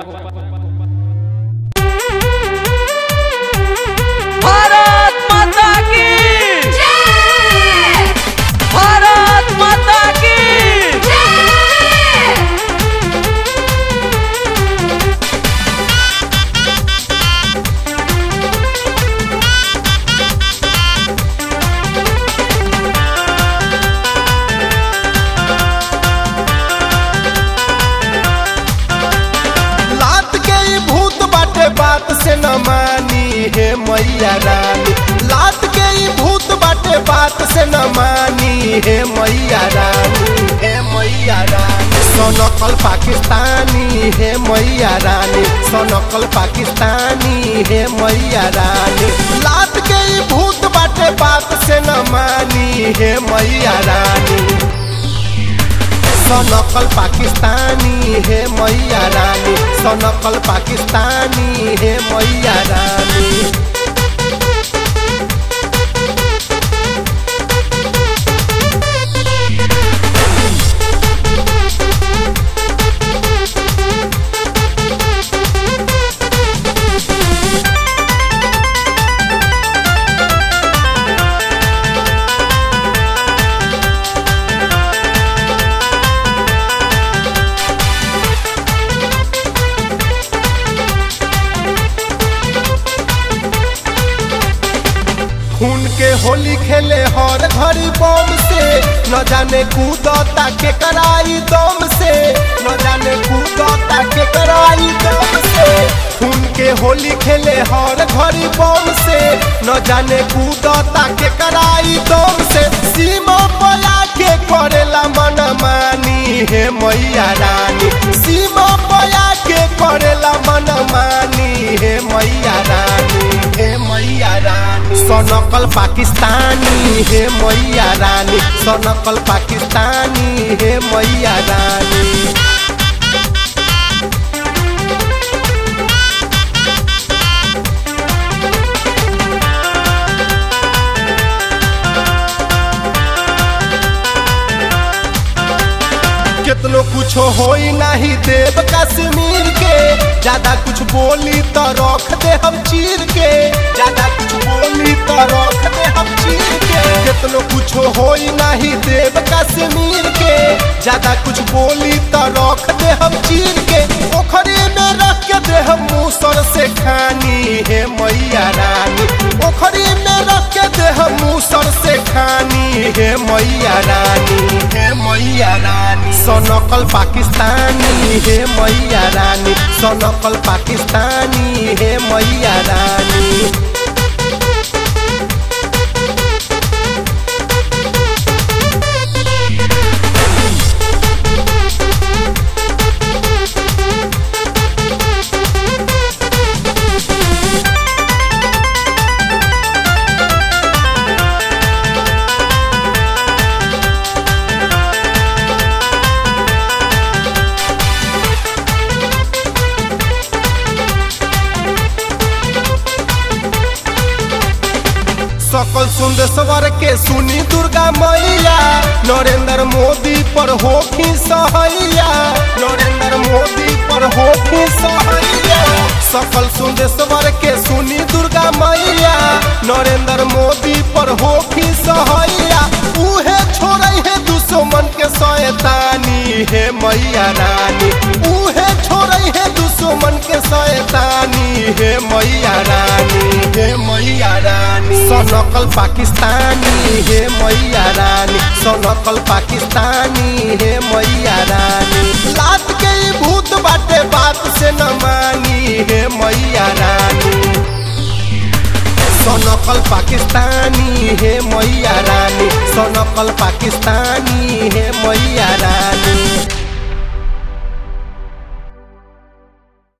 भारत माता की जय, भारत माता की बात से न मानी हे मैया रानी, लात के ई भूत बाटे बात से न मानी हे मैया रानी, हे मैया रानी। सोनकल पाकिस्तानी हे मैया रानी, सोनकल पाकिस्तानी हे मैया रानी, लात के ई भूत बाटे बात से न मानी हे मैया रानी। सोनकल पाकिस्तानी है मैया रानी, सोनकल पाकिस्तानी है मैया रानी। खून के होली खेले हर घड़ी बम से, न जाने कूदता के कराई दम से, न जाने कूदता के कराई दम से। खून के होली खेले हर घड़ी बम से, न जाने कूदता के कराई दम से। सीमा पया के करेला मन मानी हे मैया रानी, सीमा पया के करेला मन मानी हे मैया रानी, हे मैया रानी। सोनकल पाकिस्तानी हे मैया रानी, सोनकल पाकिस्तानी हे मैया रानी। कितनो कुछ होई नहीं देव कश्मीर के, ज्यादा कुछ बोली तो रख दे हम चीर के, ज्यादा कुछ बोली तो रख दे हम चीर के। कितनो कुछ होई नहीं देव कश्मीर के, ज्यादा कुछ बोली तो रख दे हम चीर के। पोखरी में रख के दे हम मूसर से खानी हे मैया रानी, पोखरी में रख के दे हम मूसर से खानी हे मैया रानी, हे मैया रानी। सोनकल पाकिस्तानी हे मैया रानी, सोनकल पाकिस्तानी हे मैया रानी। सकल सुंदेश्वर के सुनी दुर्गा मैया, नरेंद्र मोदी पर होखी सहैया, नरेंद्र मोदी पर होखी सहैया। सकल सुंदेश्वर के सुनी दुर्गा मैया, नरेंद्र मोदी पर होखी सहैया। उहे छोड़े है दुश्मन के शैतानी हे मैया रानी, उहे छोड़े है दुश्मन के शैतानी हे मैया रानी, हे मैया रानी। सोनकल पाकिस्तानी हे मैया रानी, सोनकल पाकिस्तानी हे मैया रानी, लात के ई भूत बाटे बात से न मानी हे मैया रानी। सोनकल पाकिस्तानी हे मैया रानी, सोनकल पाकिस्तानी हे मैया रानी।